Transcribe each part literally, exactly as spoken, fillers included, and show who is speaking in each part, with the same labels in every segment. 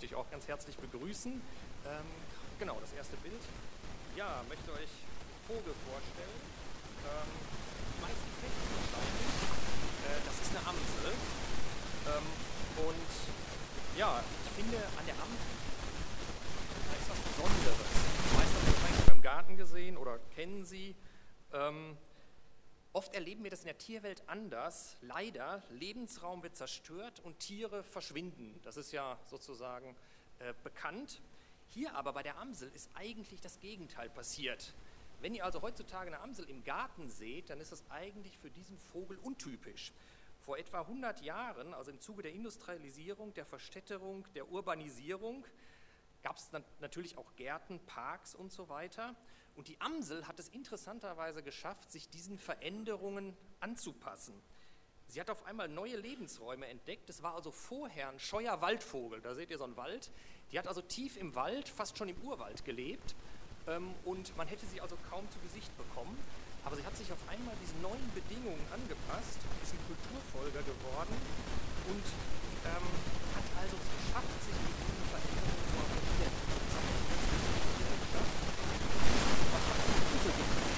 Speaker 1: dich auch ganz herzlich begrüßen. Ähm, genau, das erste Bild. Ja, möchte euch einen Vogel vorstellen. Ähm, die meisten kennen ihn wahrscheinlich. Äh, das ist eine Amsel. Ähm, und ja, ich finde, an der Amsel da ist was Besonderes. Die meisten haben das eigentlich beim Garten gesehen oder kennen sie. Ähm, Oft erleben wir das in der Tierwelt anders. Leider, Lebensraum wird zerstört und Tiere verschwinden. Das ist ja sozusagen äh, bekannt. Hier aber bei der Amsel ist eigentlich das Gegenteil passiert. Wenn ihr also heutzutage eine Amsel im Garten seht, dann ist das eigentlich für diesen Vogel untypisch. Vor etwa hundert Jahren, also im Zuge der Industrialisierung, der Verstädterung, der Urbanisierung, gab es natürlich auch Gärten, Parks und so weiter. Und die Amsel hat es interessanterweise geschafft, sich diesen Veränderungen anzupassen. Sie hat auf einmal neue Lebensräume entdeckt. Es war also vorher ein scheuer Waldvogel. Da seht ihr so einen Wald. Die hat also tief im Wald, fast schon im Urwald gelebt. Und man hätte sie also kaum zu Gesicht bekommen. Aber sie hat sich auf einmal diesen neuen Bedingungen angepasst, ist ein Kulturfolger geworden und ähm, hat also es geschafft, sich mit diesen Veränderungen zu arrangieren. Das hat eine ganz wichtige geschafft. Was hat die Amsel gemacht?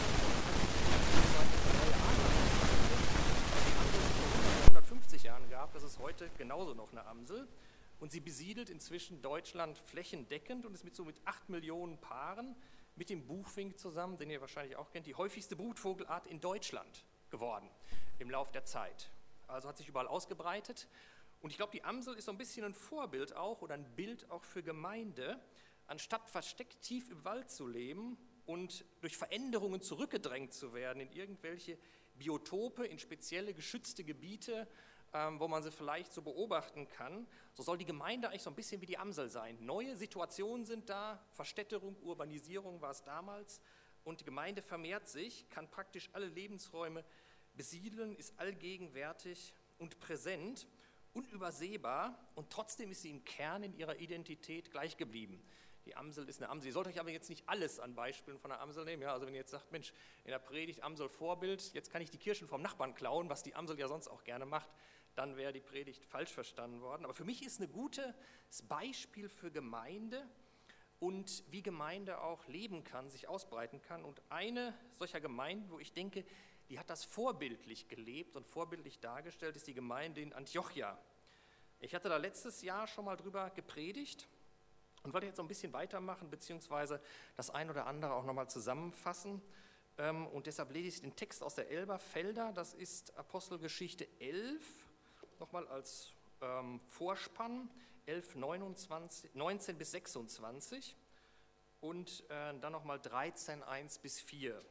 Speaker 1: Die Amsel es vor hundertfünfzig Jahren gab, das ist heute genauso noch eine Amsel. Und sie besiedelt inzwischen Deutschland flächendeckend und ist mit so mit acht Millionen Paaren mit dem Buchfink zusammen, den ihr wahrscheinlich auch kennt, die häufigste Brutvogelart in Deutschland geworden im Lauf der Zeit. Also hat sich überall ausgebreitet. Und ich glaube, die Amsel ist so ein bisschen ein Vorbild auch oder ein Bild auch für Gemeinde. Anstatt versteckt tief im Wald zu leben und durch Veränderungen zurückgedrängt zu werden in irgendwelche Biotope, in spezielle geschützte Gebiete, ähm, wo man sie vielleicht so beobachten kann, so soll die Gemeinde eigentlich so ein bisschen wie die Amsel sein. Neue Situationen sind da, Verstädterung, Urbanisierung war es damals und die Gemeinde vermehrt sich, kann praktisch alle Lebensräume besiedeln, ist allgegenwärtig und präsent, unübersehbar und trotzdem ist sie im Kern in ihrer Identität gleich geblieben. Die Amsel ist eine Amsel. Ihr sollt euch aber jetzt nicht alles an Beispielen von der Amsel nehmen. Ja, also wenn ihr jetzt sagt, Mensch, in der Predigt Amsel Vorbild, jetzt kann ich die Kirschen vom Nachbarn klauen, was die Amsel ja sonst auch gerne macht, dann wäre die Predigt falsch verstanden worden. Aber für mich ist ein gutes Beispiel für Gemeinde und wie Gemeinde auch leben kann, sich ausbreiten kann. Und eine solcher Gemeinden, wo ich denke, die hat das vorbildlich gelebt und vorbildlich dargestellt, ist die Gemeinde in Antiochia. Ich hatte da letztes Jahr schon mal drüber gepredigt und wollte jetzt so ein bisschen weitermachen, beziehungsweise das ein oder andere auch nochmal zusammenfassen. Und deshalb lese ich den Text aus der Elberfelder, das ist Apostelgeschichte elf, nochmal als ähm, Vorspann, elf, neunundzwanzig, neunzehn bis sechsundzwanzig und äh, dann nochmal dreizehn, eins bis vier.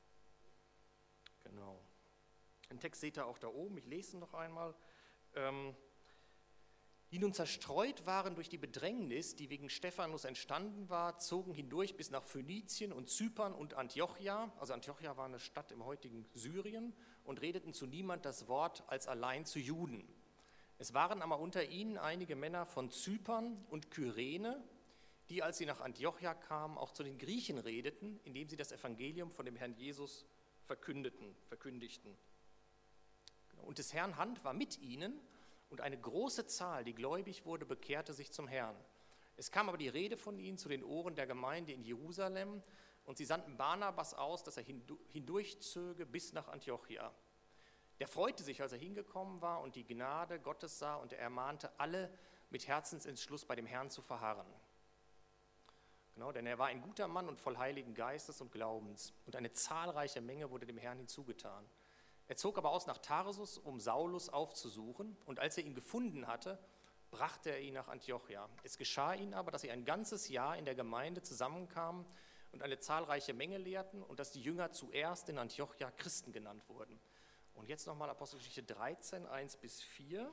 Speaker 1: Genau. Den Text seht ihr auch da oben, ich lese ihn noch einmal. Ähm, die nun zerstreut waren durch die Bedrängnis, die wegen Stephanus entstanden war, zogen hindurch bis nach Phönizien und Zypern und Antiochia, also Antiochia war eine Stadt im heutigen Syrien, und redeten zu niemand das Wort als allein zu Juden. Es waren aber unter ihnen einige Männer von Zypern und Kyrene, die, als sie nach Antiochia kamen, auch zu den Griechen redeten, indem sie das Evangelium von dem Herrn Jesus verkündeten, verkündigten. Und des Herrn Hand war mit ihnen, und eine große Zahl, die gläubig wurde, bekehrte sich zum Herrn. Es kam aber die Rede von ihnen zu den Ohren der Gemeinde in Jerusalem, und sie sandten Barnabas aus, dass er hindurchzöge bis nach Antiochia. Der freute sich, als er hingekommen war und die Gnade Gottes sah, und er ermahnte alle, mit Herzensentschluss bei dem Herrn zu verharren. Genau, denn er war ein guter Mann und voll Heiligen Geistes und Glaubens, und eine zahlreiche Menge wurde dem Herrn hinzugetan. Er zog aber aus nach Tarsus, um Saulus aufzusuchen, und als er ihn gefunden hatte, brachte er ihn nach Antiochia. Es geschah ihnen aber, dass sie ein ganzes Jahr in der Gemeinde zusammenkamen und eine zahlreiche Menge lehrten, und dass die Jünger zuerst in Antiochia Christen genannt wurden. Und jetzt nochmal Apostelgeschichte dreizehn, eins bis vier.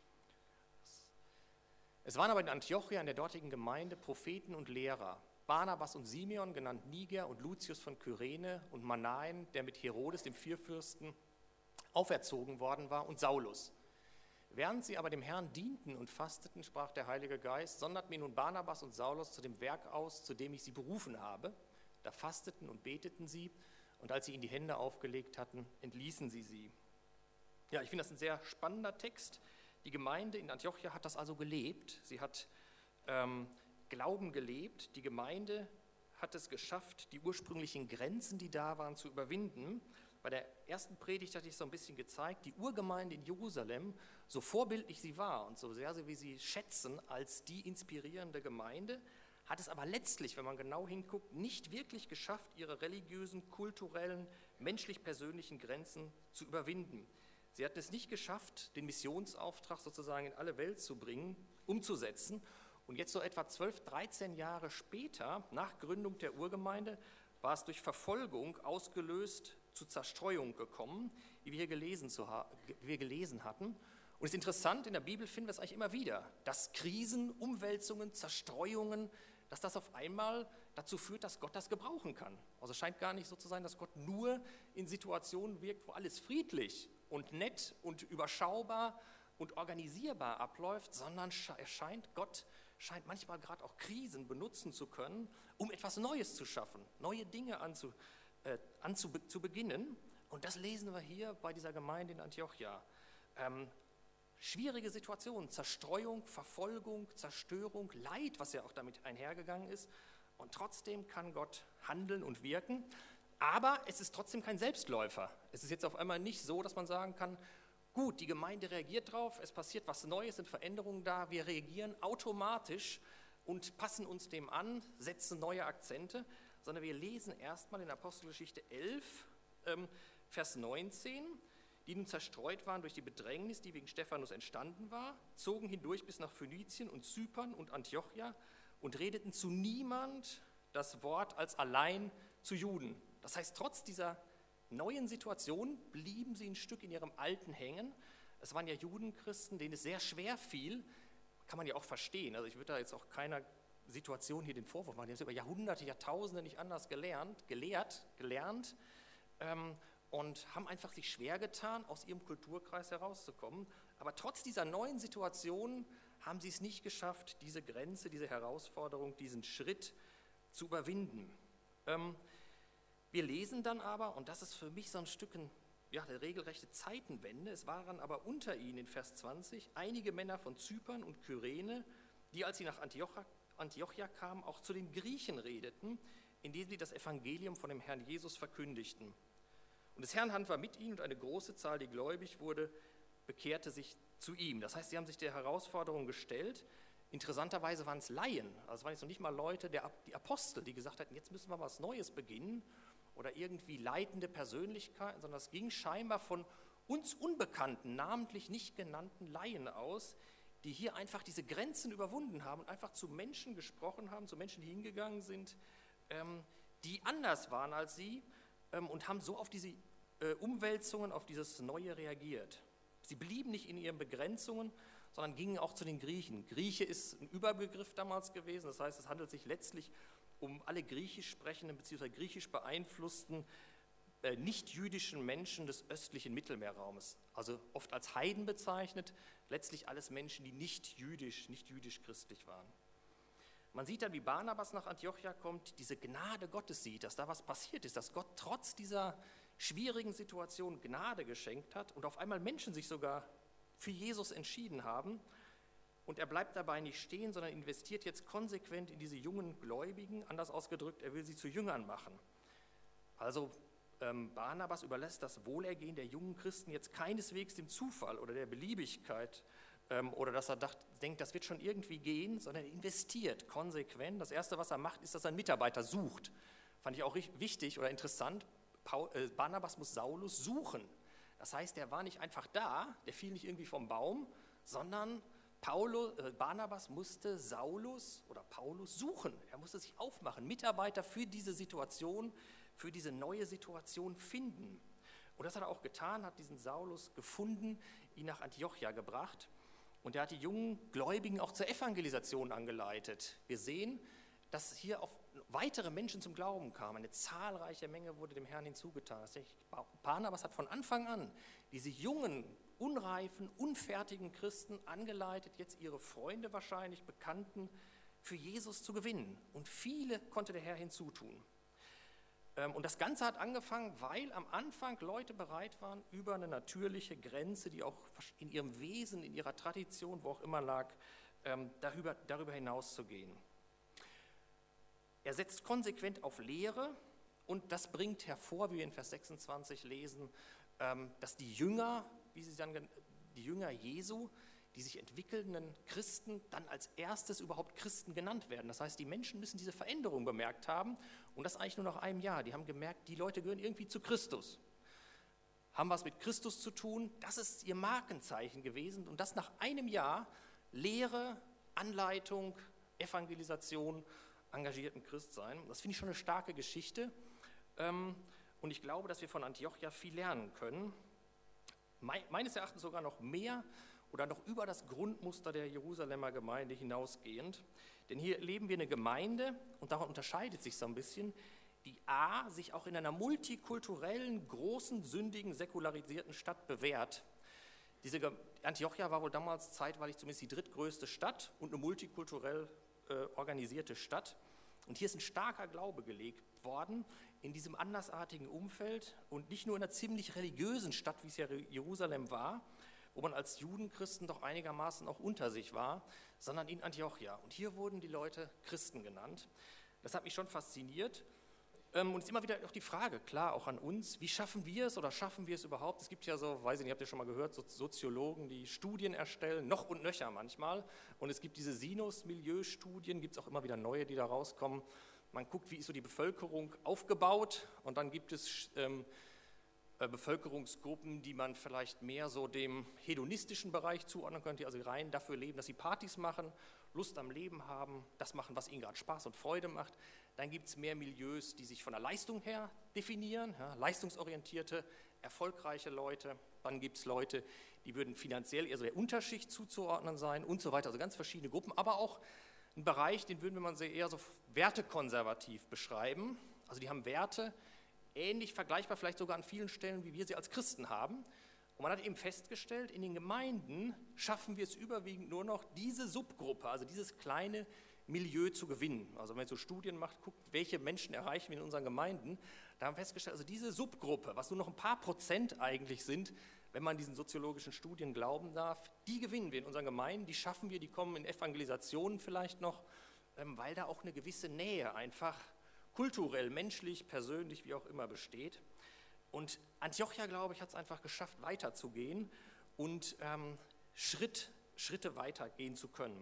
Speaker 1: Es waren aber in Antiochia in der dortigen Gemeinde Propheten und Lehrer, Barnabas und Simeon, genannt Niger, und Lucius von Kyrene, und Manaen, der mit Herodes, dem Vierfürsten, auferzogen worden war, und Saulus. Während sie aber dem Herrn dienten und fasteten, sprach der Heilige Geist, sondert mir nun Barnabas und Saulus zu dem Werk aus, zu dem ich sie berufen habe. Da fasteten und beteten sie, und als sie ihnen die Hände aufgelegt hatten, entließen sie sie. Ja, ich finde das ein sehr spannender Text. Die Gemeinde in Antiochia hat das also gelebt. Sie hat ähm, Glauben gelebt. Die Gemeinde hat es geschafft, die ursprünglichen Grenzen, die da waren, zu überwinden. Bei der ersten Predigt hatte ich so ein bisschen gezeigt, die Urgemeinde in Jerusalem, so vorbildlich sie war und so sehr sie, wie sie schätzen als die inspirierende Gemeinde, hat es aber letztlich, wenn man genau hinguckt, nicht wirklich geschafft, ihre religiösen, kulturellen, menschlich-persönlichen Grenzen zu überwinden. Sie hatten es nicht geschafft, den Missionsauftrag sozusagen in alle Welt zu bringen, umzusetzen. Und jetzt so etwa zwölf, dreizehn Jahre später, nach Gründung der Urgemeinde, war es durch Verfolgung ausgelöst zu Zerstreuung gekommen, wie wir hier gelesen, zu ha- wie wir gelesen hatten. Und es ist interessant, in der Bibel finden wir es eigentlich immer wieder, dass Krisen, Umwälzungen, Zerstreuungen, dass das auf einmal dazu führt, dass Gott das gebrauchen kann. Also es scheint gar nicht so zu sein, dass Gott nur in Situationen wirkt, wo alles friedlich und nett und überschaubar und organisierbar abläuft, sondern er scheint, Gott scheint manchmal gerade auch Krisen benutzen zu können, um etwas Neues zu schaffen, neue Dinge anzu, äh, anzu, zu beginnen. Und das lesen wir hier bei dieser Gemeinde in Antiochia. Ähm, schwierige Situationen, Zerstreuung, Verfolgung, Zerstörung, Leid, was ja auch damit einhergegangen ist. Und trotzdem kann Gott handeln und wirken. Aber es ist trotzdem kein Selbstläufer. Es ist jetzt auf einmal nicht so, dass man sagen kann, gut, die Gemeinde reagiert drauf, es passiert was Neues, sind Veränderungen da, wir reagieren automatisch und passen uns dem an, setzen neue Akzente, sondern wir lesen erstmal in Apostelgeschichte elf, ähm, Vers neunzehn, die nun zerstreut waren durch die Bedrängnis, die wegen Stephanus entstanden war, zogen hindurch bis nach Phönizien und Zypern und Antiochia und redeten zu niemand das Wort als allein zu Juden. Das heißt, trotz dieser neuen Situation blieben sie ein Stück in ihrem Alten hängen. Es waren ja Judenchristen, denen es sehr schwer fiel, kann man ja auch verstehen. Also ich würde da jetzt auch keiner Situation hier den Vorwurf machen. Die haben es über Jahrhunderte, Jahrtausende nicht anders gelernt, gelehrt, gelernt ähm, und haben einfach sich schwer getan, aus ihrem Kulturkreis herauszukommen. Aber trotz dieser neuen Situation haben sie es nicht geschafft, diese Grenze, diese Herausforderung, diesen Schritt zu überwinden. Ähm, Wir lesen dann aber, und das ist für mich so ein Stück ja, eine regelrechte Zeitenwende, es waren aber unter ihnen in Vers zwanzig einige Männer von Zypern und Kyrene, die, als sie nach Antiochia, Antiochia kamen, auch zu den Griechen redeten, indem sie das Evangelium von dem Herrn Jesus verkündigten. Und des Herrn Hand war mit ihnen und eine große Zahl, die gläubig wurde, bekehrte sich zu ihm. Das heißt, sie haben sich der Herausforderung gestellt. Interessanterweise waren es Laien, also es waren jetzt noch nicht mal Leute, der, die Apostel, die gesagt hatten, jetzt müssen wir was Neues beginnen, oder irgendwie leitende Persönlichkeiten, sondern es ging scheinbar von uns unbekannten, namentlich nicht genannten Laien aus, die hier einfach diese Grenzen überwunden haben und einfach zu Menschen gesprochen haben, zu Menschen, die hingegangen sind, ähm, die anders waren als sie ähm, und haben so auf diese äh, Umwälzungen, auf dieses Neue reagiert. Sie blieben nicht in ihren Begrenzungen, sondern gingen auch zu den Griechen. Grieche ist ein Überbegriff damals gewesen, das heißt, es handelt sich letztlich um alle griechisch sprechenden bzw. griechisch beeinflussten äh, nicht-jüdischen Menschen des östlichen Mittelmeerraumes, also oft als Heiden bezeichnet, letztlich alles Menschen, die nicht jüdisch, nicht jüdisch-christlich waren. Man sieht dann, wie Barnabas nach Antiochia kommt, diese Gnade Gottes sieht, dass da was passiert ist, dass Gott trotz dieser schwierigen Situation Gnade geschenkt hat und auf einmal Menschen sich sogar für Jesus entschieden haben. Und er bleibt dabei nicht stehen, sondern investiert jetzt konsequent in diese jungen Gläubigen. Anders ausgedrückt, er will sie zu Jüngern machen. Also ähm, Barnabas überlässt das Wohlergehen der jungen Christen jetzt keineswegs dem Zufall oder der Beliebigkeit ähm, oder dass er dacht, denkt, das wird schon irgendwie gehen, sondern er investiert konsequent. Das Erste, was er macht, ist, dass er einen Mitarbeiter sucht. Fand ich auch wichtig oder interessant. Paul, äh, Barnabas muss Saulus suchen. Das heißt, der war nicht einfach da, der fiel nicht irgendwie vom Baum, sondern Paulus, äh, Barnabas musste Saulus oder Paulus suchen. Er musste sich aufmachen, Mitarbeiter für diese Situation, für diese neue Situation finden. Und das hat er auch getan, hat diesen Saulus gefunden, ihn nach Antiochia gebracht. Und er hat die jungen Gläubigen auch zur Evangelisation angeleitet. Wir sehen, dass hier auf weitere Menschen zum Glauben kamen. Eine zahlreiche Menge wurde dem Herrn hinzugetan. Barnabas hat von Anfang an diese jungen, unreifen, unfertigen Christen angeleitet, jetzt ihre Freunde wahrscheinlich, Bekannten für Jesus zu gewinnen. Und viele konnte der Herr hinzutun. Und das Ganze hat angefangen, weil am Anfang Leute bereit waren, über eine natürliche Grenze, die auch in ihrem Wesen, in ihrer Tradition, wo auch immer lag, ähm, darüber, darüber hinaus zu gehen. Er setzt konsequent auf Lehre und das bringt hervor, wie wir in Vers sechsundzwanzig lesen, ähm, dass die Jünger, wie sie dann, die Jünger Jesu, die sich entwickelnden Christen dann als erstes überhaupt Christen genannt werden. Das heißt, die Menschen müssen diese Veränderung bemerkt haben und das eigentlich nur nach einem Jahr. Die haben gemerkt, die Leute gehören irgendwie zu Christus, haben was mit Christus zu tun. Das ist ihr Markenzeichen gewesen und das nach einem Jahr Lehre, Anleitung, Evangelisation, engagierten Christsein. Das finde ich schon eine starke Geschichte und ich glaube, dass wir von Antiochia viel lernen können. Meines Erachtens sogar noch mehr oder noch über das Grundmuster der Jerusalemer Gemeinde hinausgehend. Denn hier erleben wir eine Gemeinde, und daran unterscheidet sich so ein bisschen, die A, sich auch in einer multikulturellen, großen, sündigen, säkularisierten Stadt bewährt. Diese Antiochia war wohl damals zeitweilig zumindest die drittgrößte Stadt und eine multikulturell äh, organisierte Stadt. Und hier ist ein starker Glaube gelegt worden in diesem andersartigen Umfeld und nicht nur in einer ziemlich religiösen Stadt, wie es ja Jerusalem war, wo man als Judenchristen doch einigermaßen auch unter sich war, sondern in Antiochia. Und hier wurden die Leute Christen genannt. Das hat mich schon fasziniert. Und es ist immer wieder auch die Frage, klar, auch an uns, wie schaffen wir es oder schaffen wir es überhaupt? Es gibt ja so, weiß ich nicht, habt ihr schon mal gehört, so Soziologen, die Studien erstellen, noch und nöcher manchmal. Und es gibt diese Sinus-Milieu-Studien, gibt es auch immer wieder neue, die da rauskommen. Man guckt, wie ist so die Bevölkerung aufgebaut und dann gibt es ähm, Bevölkerungsgruppen, die man vielleicht mehr so dem hedonistischen Bereich zuordnen könnte, die also rein dafür leben, dass sie Partys machen, Lust am Leben haben, das machen, was ihnen gerade Spaß und Freude macht. Dann gibt es mehr Milieus, die sich von der Leistung her definieren, ja, leistungsorientierte, erfolgreiche Leute. Dann gibt es Leute, die würden finanziell eher so der Unterschicht zuzuordnen sein und so weiter. Also ganz verschiedene Gruppen, aber auch ein Bereich, den würden wir sehr eher so wertekonservativ beschreiben. Also die haben Werte, ähnlich vergleichbar vielleicht sogar an vielen Stellen, wie wir sie als Christen haben. Und man hat eben festgestellt, in den Gemeinden schaffen wir es überwiegend nur noch, diese Subgruppe, also dieses kleine Milieu zu gewinnen. Also wenn man so Studien macht, guckt, welche Menschen erreichen wir in unseren Gemeinden, da haben wir festgestellt, also diese Subgruppe, was nur noch ein paar Prozent eigentlich sind, wenn man diesen soziologischen Studien glauben darf, die gewinnen wir in unseren Gemeinden, die schaffen wir, die kommen in Evangelisationen vielleicht noch, weil da auch eine gewisse Nähe einfach kulturell, menschlich, persönlich, wie auch immer besteht. Und Antiochia, glaube ich, hat es einfach geschafft, weiterzugehen und ähm, Schritt, Schritte weitergehen zu können.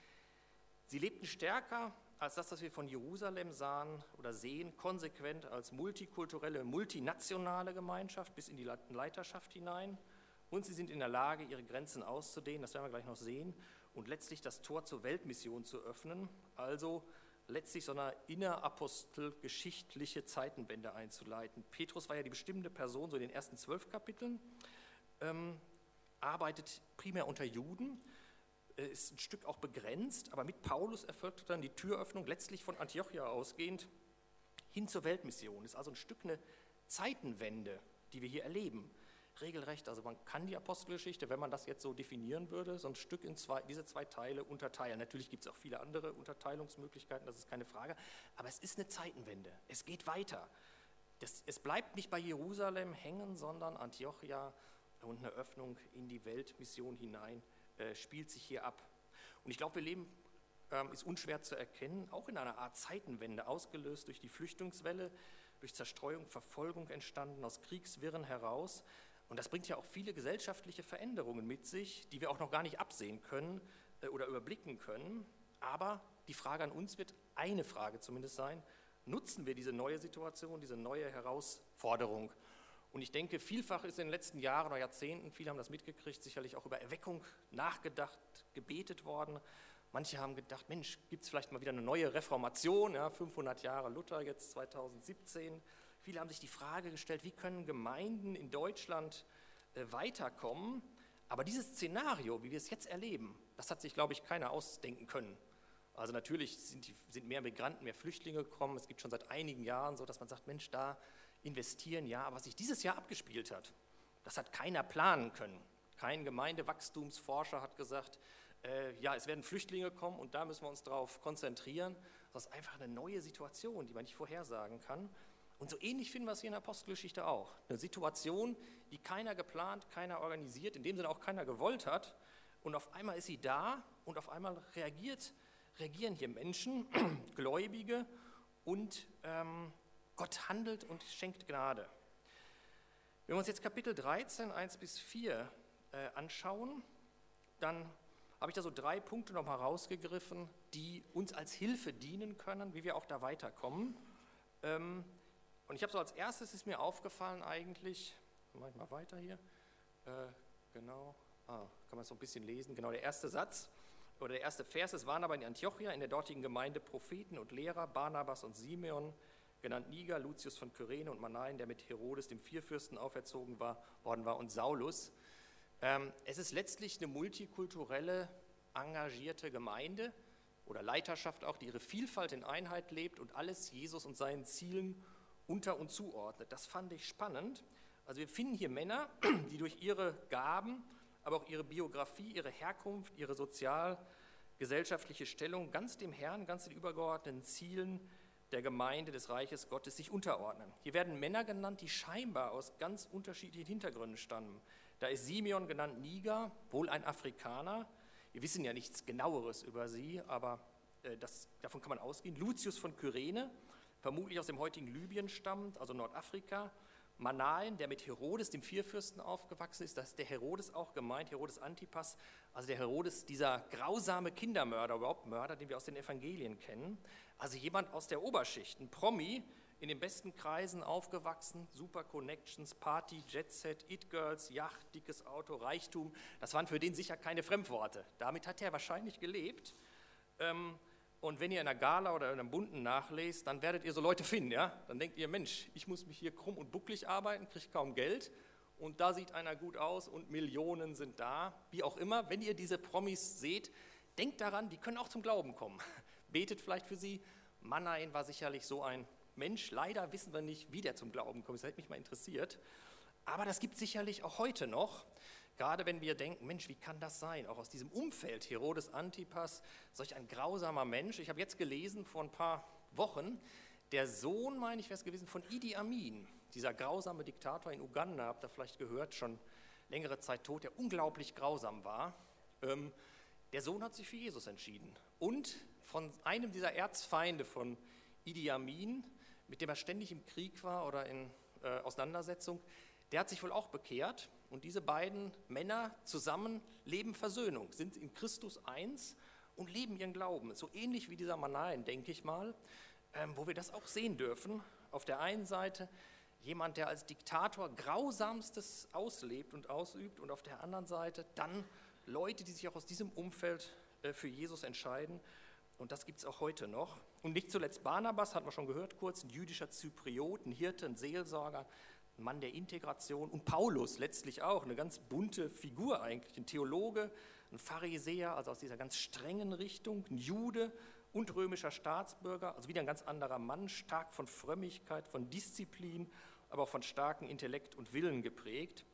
Speaker 1: Sie lebten stärker als das, was wir von Jerusalem sahen oder sehen, konsequent als multikulturelle, multinationale Gemeinschaft bis in die Leiterschaft hinein. Und sie sind in der Lage, ihre Grenzen auszudehnen, das werden wir gleich noch sehen, und letztlich das Tor zur Weltmission zu öffnen, also letztlich so eine innerapostelgeschichtliche Zeitenwende einzuleiten. Petrus war ja die bestimmte Person, so in den ersten zwölf Kapiteln, ähm, arbeitet primär unter Juden, äh, ist ein Stück auch begrenzt, aber mit Paulus erfolgte dann die Türöffnung, letztlich von Antiochia ausgehend, hin zur Weltmission. Ist also ein Stück eine Zeitenwende, die wir hier erleben. Regelrecht, also man kann die Apostelgeschichte, wenn man das jetzt so definieren würde, so ein Stück in zwei, diese zwei Teile unterteilen. Natürlich gibt es auch viele andere Unterteilungsmöglichkeiten, das ist keine Frage, aber es ist eine Zeitenwende, es geht weiter. Das, es bleibt nicht bei Jerusalem hängen, sondern Antiochia und eine Öffnung in die Weltmission hinein äh, spielt sich hier ab. Und ich glaube, wir leben, ähm, ist unschwer zu erkennen, auch in einer Art Zeitenwende, ausgelöst durch die Flüchtlingswelle, durch Zerstreuung, Verfolgung entstanden, aus Kriegswirren heraus. Und das bringt ja auch viele gesellschaftliche Veränderungen mit sich, die wir auch noch gar nicht absehen können äh, oder überblicken können. Aber die Frage an uns wird eine Frage zumindest sein: Nutzen wir diese neue Situation, diese neue Herausforderung? Und ich denke, vielfach ist in den letzten Jahren oder Jahrzehnten, viele haben das mitgekriegt, sicherlich auch über Erweckung nachgedacht, gebetet worden. Manche haben gedacht, Mensch, gibt es vielleicht mal wieder eine neue Reformation, ja, fünfhundert Jahre Luther, jetzt zweitausendsiebzehn. Viele haben sich die Frage gestellt, wie können Gemeinden in Deutschland äh, weiterkommen? Aber dieses Szenario, wie wir es jetzt erleben, das hat sich, glaube ich, keiner ausdenken können. Also natürlich sind, die, sind mehr Migranten, mehr Flüchtlinge gekommen. Es gibt schon seit einigen Jahren so, dass man sagt, Mensch, da investieren, ja. Aber was sich dieses Jahr abgespielt hat, das hat keiner planen können. Kein Gemeindewachstumsforscher hat gesagt, äh, ja, es werden Flüchtlinge kommen und da müssen wir uns darauf konzentrieren. Das ist einfach eine neue Situation, die man nicht vorhersagen kann. Und so ähnlich finden wir es hier in der Apostelgeschichte auch. Eine Situation, die keiner geplant, keiner organisiert, in dem Sinne auch keiner gewollt hat und auf einmal ist sie da und auf einmal reagiert, reagieren hier Menschen, Gläubige und ähm, Gott handelt und schenkt Gnade. Wenn wir uns jetzt Kapitel dreizehn, eins bis vier äh, anschauen, dann habe ich da so drei Punkte nochmal rausgegriffen, die uns als Hilfe dienen können, wie wir auch da weiterkommen. Ähm, und ich habe so als erstes, ist mir aufgefallen eigentlich, mache ich mal weiter hier, äh, genau, ah, kann man so ein bisschen lesen, genau der erste Satz oder der erste Vers, es waren aber in Antiochia in der dortigen Gemeinde Propheten und Lehrer, Barnabas und Simeon, genannt Niger, Lucius von Kyrene und Manaen, der mit Herodes, dem Vierfürsten, auferzogen war, worden war, und Saulus. Ähm, es ist letztlich eine multikulturelle, engagierte Gemeinde oder Leiterschaft auch, die ihre Vielfalt in Einheit lebt und alles Jesus und seinen Zielen unter- und zuordnet. Das fand ich spannend. Also wir finden hier Männer, die durch ihre Gaben, aber auch ihre Biografie, ihre Herkunft, ihre sozial-gesellschaftliche Stellung ganz dem Herrn, ganz den übergeordneten Zielen der Gemeinde des Reiches Gottes sich unterordnen. Hier werden Männer genannt, die scheinbar aus ganz unterschiedlichen Hintergründen stammen. Da ist Simeon genannt Niger, wohl ein Afrikaner. Wir wissen ja nichts Genaueres über sie, aber äh, das, davon kann man ausgehen. Lucius von Kyrene, vermutlich aus dem heutigen Libyen stammt, also Nordafrika. Manaen, der mit Herodes, dem Vierfürsten, aufgewachsen ist, da ist der Herodes auch gemeint, Herodes Antipas, also der Herodes, dieser grausame Kindermörder, überhaupt Mörder, den wir aus den Evangelien kennen. Also jemand aus der Oberschicht, ein Promi, in den besten Kreisen aufgewachsen, super Connections, Party, Jetset, It-Girls, Yacht, dickes Auto, Reichtum, das waren für den sicher keine Fremdworte. Damit hat er wahrscheinlich gelebt. Und wenn ihr in einer Gala oder in einem Bunten nachlest, dann werdet ihr so Leute finden, ja? Dann denkt ihr, Mensch, ich muss mich hier krumm und bucklig arbeiten, kriege kaum Geld und da sieht einer gut aus und Millionen sind da. Wie auch immer, wenn ihr diese Promis seht, denkt daran, die können auch zum Glauben kommen. Betet vielleicht für sie. Manaen war sicherlich so ein Mensch, leider wissen wir nicht, wie der zum Glauben kommt, das hätte mich mal interessiert. Aber das gibt es sicherlich auch heute noch, gerade wenn wir denken, Mensch, wie kann das sein? Auch aus diesem Umfeld, Herodes Antipas, solch ein grausamer Mensch. Ich habe jetzt gelesen, vor ein paar Wochen, der Sohn, meine ich, wäre es gewesen, von Idi Amin, dieser grausame Diktator in Uganda, habt ihr vielleicht gehört, schon längere Zeit tot, der unglaublich grausam war. Ähm, der Sohn hat sich für Jesus entschieden. Und von einem dieser Erzfeinde von Idi Amin, mit dem er ständig im Krieg war oder in äh, Auseinandersetzung, der hat sich wohl auch bekehrt. Und diese beiden Männer zusammen leben Versöhnung, sind in Christus eins und leben ihren Glauben. So ähnlich wie dieser Manaen, denke ich mal, ähm, wo wir das auch sehen dürfen. Auf der einen Seite jemand, der als Diktator Grausamstes auslebt und ausübt, und auf der anderen Seite dann Leute, die sich auch aus diesem Umfeld äh, für Jesus entscheiden. Und das gibt es auch heute noch. Und nicht zuletzt Barnabas, hatten wir schon gehört kurz, ein jüdischer Zypriot, ein Hirte, ein Seelsorger, ein Mann der Integration. Und Paulus letztlich auch, eine ganz bunte Figur eigentlich, ein Theologe, ein Pharisäer, also aus dieser ganz strengen Richtung, ein Jude und römischer Staatsbürger, also wieder ein ganz anderer Mann, stark von Frömmigkeit, von Disziplin, aber auch von starkem Intellekt und Willen geprägt.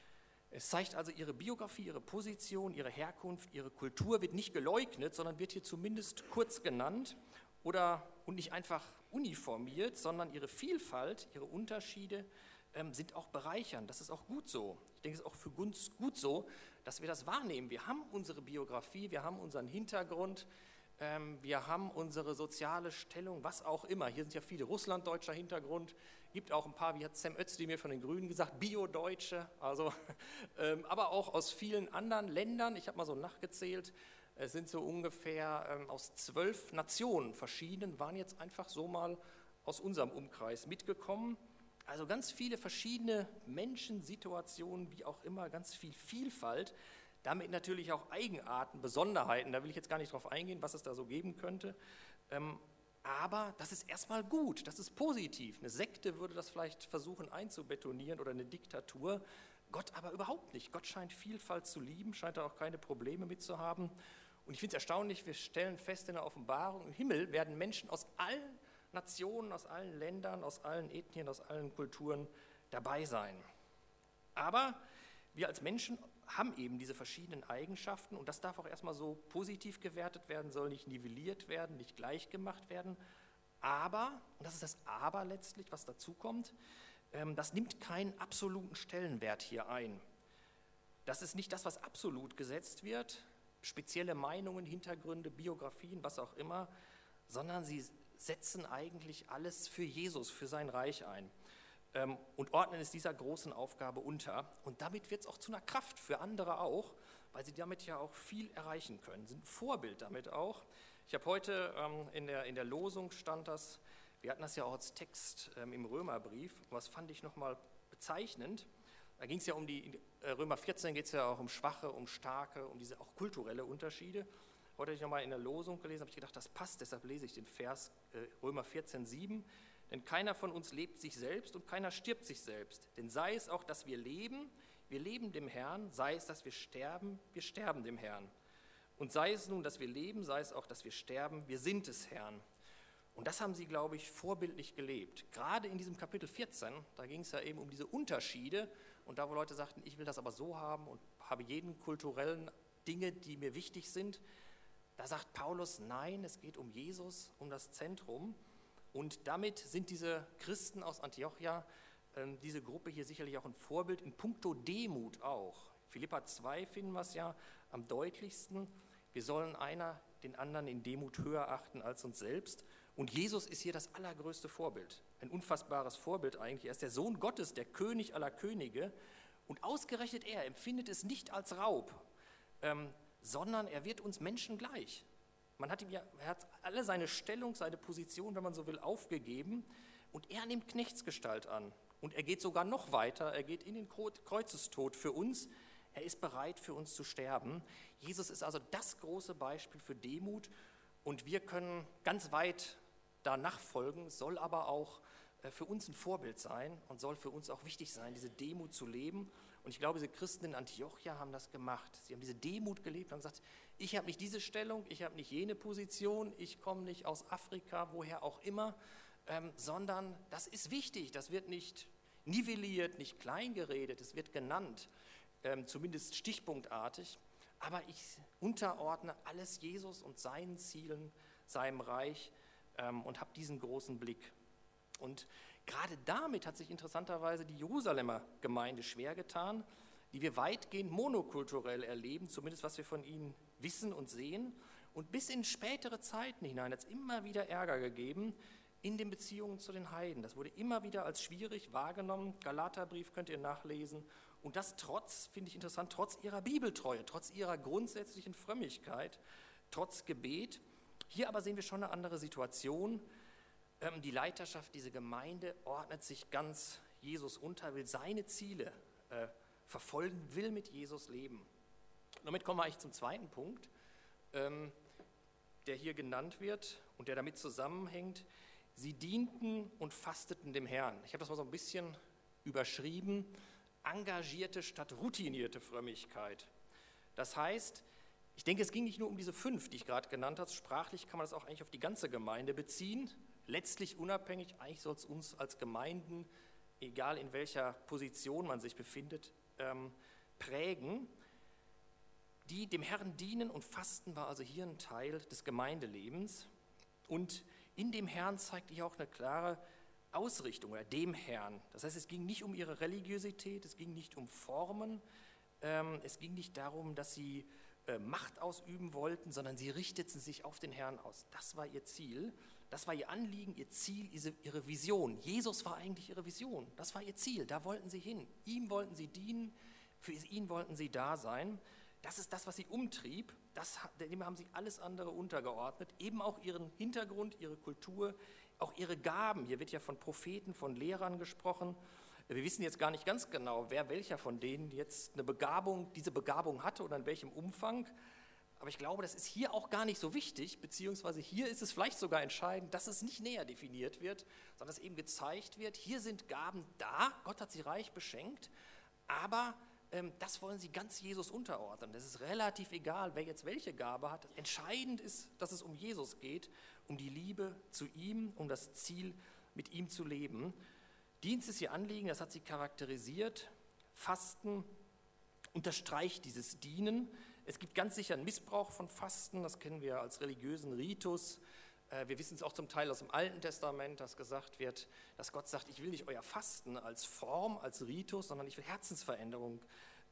Speaker 1: Es zeigt also ihre Biografie, ihre Position, ihre Herkunft, ihre Kultur wird nicht geleugnet, sondern wird hier zumindest kurz genannt oder und nicht einfach uniformiert, sondern ihre Vielfalt, ihre Unterschiede ähm, sind auch bereichernd. Das ist auch gut so. Ich denke, es ist auch für uns gut so, dass wir das wahrnehmen. Wir haben unsere Biografie, wir haben unseren Hintergrund, ähm, wir haben unsere soziale Stellung, was auch immer. Hier sind ja viele russlanddeutscher Hintergrund. Gibt auch ein paar, wie hat Sam Özdemir von den Grünen gesagt, Bio-Deutsche, also, ähm, aber auch aus vielen anderen Ländern. Ich habe mal so nachgezählt, es sind so ungefähr ähm, aus zwölf Nationen verschiedenen, waren jetzt einfach so mal aus unserem Umkreis mitgekommen. Also ganz viele verschiedene Menschen, Situationen, wie auch immer, ganz viel Vielfalt, damit natürlich auch Eigenarten, Besonderheiten, da will ich jetzt gar nicht drauf eingehen, was es da so geben könnte. Ähm, Aber das ist erstmal gut, das ist positiv. Eine Sekte würde das vielleicht versuchen einzubetonieren oder eine Diktatur. Gott aber überhaupt nicht. Gott scheint Vielfalt zu lieben, scheint da auch keine Probleme mit zu haben. Und ich finde es erstaunlich, wir stellen fest in der Offenbarung, im Himmel werden Menschen aus allen Nationen, aus allen Ländern, aus allen Ethnien, aus allen Kulturen dabei sein. Aber wir als Menschen haben eben diese verschiedenen Eigenschaften und das darf auch erstmal so positiv gewertet werden, soll nicht nivelliert werden, nicht gleich gemacht werden. Aber, und das ist das Aber letztlich, was dazu kommt, das nimmt keinen absoluten Stellenwert hier ein. Das ist nicht das, was absolut gesetzt wird, spezielle Meinungen, Hintergründe, Biografien, was auch immer, sondern sie setzen eigentlich alles für Jesus, für sein Reich ein ähm, und ordnen es dieser großen Aufgabe unter. Und damit wird es auch zu einer Kraft für andere auch, weil sie damit ja auch viel erreichen können, sind ein Vorbild damit auch. Ich habe heute ähm, in, der, in der Losung stand das, wir hatten das ja auch als Text ähm, im Römerbrief, was fand ich nochmal bezeichnend. Da ging es ja um die, in Römer vierzehn geht es ja auch um Schwache, um Starke, um diese auch kulturelle Unterschiede. Heute habe ich nochmal in der Losung gelesen, habe ich gedacht, das passt, deshalb lese ich den Vers äh, Römer vierzehn, sieben. Denn keiner von uns lebt sich selbst und keiner stirbt sich selbst. Denn sei es auch, dass wir leben, wir leben dem Herrn, sei es, dass wir sterben, wir sterben dem Herrn. Und sei es nun, dass wir leben, sei es auch, dass wir sterben, wir sind des Herrn. Und das haben sie, glaube ich, vorbildlich gelebt. Gerade in diesem Kapitel vierzehn, da ging es ja eben um diese Unterschiede. Und da, wo Leute sagten, ich will das aber so haben und habe jeden kulturellen Dinge, die mir wichtig sind, da sagt Paulus, nein, es geht um Jesus, um das Zentrum. Und damit sind diese Christen aus Antiochia, äh, diese Gruppe hier sicherlich auch ein Vorbild, in puncto Demut auch. Philipper zwei finden wir es ja am deutlichsten. Wir sollen einer den anderen in Demut höher achten als uns selbst. Und Jesus ist hier das allergrößte Vorbild, ein unfassbares Vorbild eigentlich. Er ist der Sohn Gottes, der König aller Könige. Und ausgerechnet er empfindet es nicht als Raub, ähm, sondern er wird uns Menschen gleich. Man hat ihm ja, er hat alle seine Stellung, seine Position, wenn man so will, aufgegeben. Und er nimmt Knechtsgestalt an. Und er geht sogar noch weiter, er geht in den Kreuzestod für uns. Er ist bereit, für uns zu sterben. Jesus ist also das große Beispiel für Demut. Und wir können ganz weit da nachfolgen, soll aber auch für uns ein Vorbild sein und soll für uns auch wichtig sein, diese Demut zu leben. Und ich glaube, diese Christen in Antiochia haben das gemacht. Sie haben diese Demut gelebt und gesagt, ich habe nicht diese Stellung, ich habe nicht jene Position, ich komme nicht aus Afrika, woher auch immer, ähm, sondern das ist wichtig. Das wird nicht nivelliert, nicht kleingeredet, es wird genannt, ähm, zumindest stichpunktartig. Aber ich unterordne alles Jesus und seinen Zielen, seinem Reich ähm, und habe diesen großen Blick. Und gerade damit hat sich interessanterweise die Jerusalemer Gemeinde schwer getan, die wir weitgehend monokulturell erleben, zumindest was wir von ihnen wissen und sehen. Und bis in spätere Zeiten hinein hat es immer wieder Ärger gegeben in den Beziehungen zu den Heiden. Das wurde immer wieder als schwierig wahrgenommen. Galaterbrief könnt ihr nachlesen. Und das trotz, finde ich interessant, trotz ihrer Bibeltreue, trotz ihrer grundsätzlichen Frömmigkeit, trotz Gebet. Hier aber sehen wir schon eine andere Situation. Ähm, die Leiterschaft, diese Gemeinde ordnet sich ganz Jesus unter, will seine Ziele äh, verfolgen, will mit Jesus leben. Und damit kommen wir eigentlich zum zweiten Punkt, ähm, der hier genannt wird und der damit zusammenhängt. Sie dienten und fasteten dem Herrn. Ich habe das mal so ein bisschen überschrieben. Engagierte statt routinierte Frömmigkeit. Das heißt, ich denke, es ging nicht nur um diese fünf, die ich gerade genannt habe. Sprachlich kann man das auch eigentlich auf die ganze Gemeinde beziehen. Letztlich unabhängig, eigentlich soll es uns als Gemeinden, egal in welcher Position man sich befindet, ähm, prägen. Die dem Herrn dienen und fasten war also hier ein Teil des Gemeindelebens. Und in dem Herrn zeigt sich auch eine klare Ausrichtung oder dem Herrn. Das heißt, es ging nicht um ihre Religiosität, es ging nicht um Formen, ähm, es ging nicht darum, dass sie äh, Macht ausüben wollten, sondern sie richteten sich auf den Herrn aus. Das war ihr Ziel, das war ihr Anliegen, ihr Ziel, ihre Vision. Jesus war eigentlich ihre Vision, das war ihr Ziel, da wollten sie hin. Ihm wollten sie dienen, für ihn wollten sie da sein. Das ist das, was sie umtrieb, das, dem haben sie alles andere untergeordnet, eben auch ihren Hintergrund, ihre Kultur, auch ihre Gaben. Hier wird ja von Propheten, von Lehrern gesprochen. Wir wissen jetzt gar nicht ganz genau, wer welcher von denen jetzt eine Begabung, diese Begabung hatte oder in welchem Umfang. Aber ich glaube, das ist hier auch gar nicht so wichtig, beziehungsweise hier ist es vielleicht sogar entscheidend, dass es nicht näher definiert wird, sondern dass eben gezeigt wird, hier sind Gaben da, Gott hat sie reich beschenkt, aber ähm, das wollen sie ganz Jesus unterordnen. Das ist relativ egal, wer jetzt welche Gabe hat. Entscheidend ist, dass es um Jesus geht, um die Liebe zu ihm, um das Ziel, mit ihm zu leben. Dienst ist ihr Anliegen, das hat sie charakterisiert. Fasten unterstreicht dieses Dienen. Es gibt ganz sicher einen Missbrauch von Fasten, das kennen wir als religiösen Ritus. Wir wissen es auch zum Teil aus dem Alten Testament, dass gesagt wird, dass Gott sagt, ich will nicht euer Fasten als Form, als Ritus, sondern ich will Herzensveränderung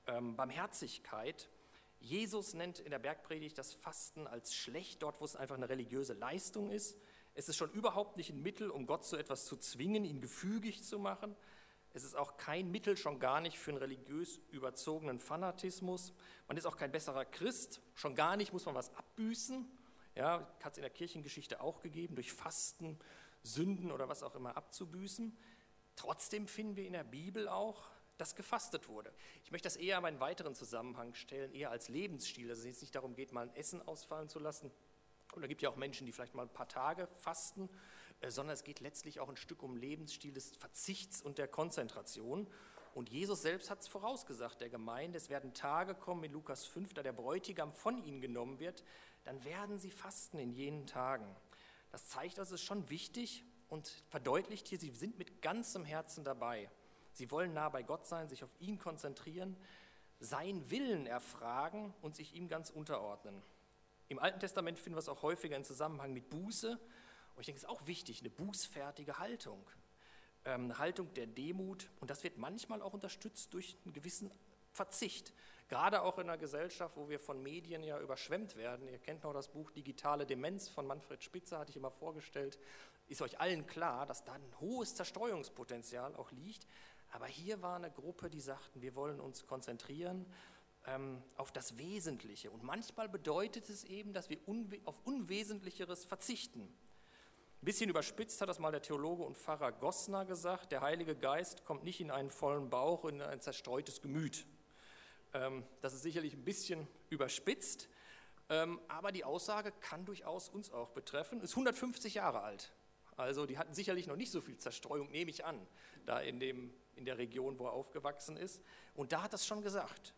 Speaker 1: Ähm, Barmherzigkeit. Jesus nennt in der Bergpredigt das Fasten als schlecht, dort wo es einfach eine religiöse Leistung ist. Es ist schon überhaupt nicht ein Mittel, um Gott zu etwas zu zwingen, ihn gefügig zu machen. Es ist auch kein Mittel, schon gar nicht für einen religiös überzogenen Fanatismus. Man ist auch kein besserer Christ, schon gar nicht muss man was abbüßen. Ja, hat es in der Kirchengeschichte auch gegeben, durch Fasten, Sünden oder was auch immer abzubüßen. Trotzdem finden wir in der Bibel auch, dass gefastet wurde. Ich möchte das eher in einen weiteren Zusammenhang stellen, eher als Lebensstil, dass es jetzt nicht darum geht, mal ein Essen ausfallen zu lassen. Und da gibt ja auch Menschen, die vielleicht mal ein paar Tage fasten, äh, sondern es geht letztlich auch ein Stück um Lebensstil des Verzichts und der Konzentration. Und Jesus selbst hat es vorausgesagt der Gemeinde, es werden Tage kommen in Lukas fünf, da der Bräutigam von ihnen genommen wird, dann werden sie fasten in jenen Tagen. Das zeigt, das ist schon wichtig und verdeutlicht hier, sie sind mit ganzem Herzen dabei. Sie wollen nah bei Gott sein, sich auf ihn konzentrieren, seinen Willen erfragen und sich ihm ganz unterordnen. Im Alten Testament finden wir es auch häufiger im Zusammenhang mit Buße. Und ich denke, es ist auch wichtig, eine bußfertige Haltung, ähm, eine Haltung der Demut. Und das wird manchmal auch unterstützt durch einen gewissen Verzicht. Gerade auch in einer Gesellschaft, wo wir von Medien ja überschwemmt werden. Ihr kennt noch das Buch Digitale Demenz von Manfred Spitzer, hatte ich immer vorgestellt. Ist euch allen klar, dass da ein hohes Zerstreuungspotenzial auch liegt. Aber hier war eine Gruppe, die sagten, wir wollen uns konzentrieren ähm, auf das Wesentliche. Und manchmal bedeutet es eben, dass wir unwe- auf Unwesentlicheres verzichten. Ein bisschen überspitzt hat das mal der Theologe und Pfarrer Gossner gesagt, der Heilige Geist kommt nicht in einen vollen Bauch, in ein zerstreutes Gemüt. Ähm, das ist sicherlich ein bisschen überspitzt, ähm, aber die Aussage kann durchaus uns auch betreffen. Ist hundertfünfzig Jahre alt, also die hatten sicherlich noch nicht so viel Zerstreuung, nehme ich an, da in, dem, in der Region, wo er aufgewachsen ist. Und da hat er es schon gesagt.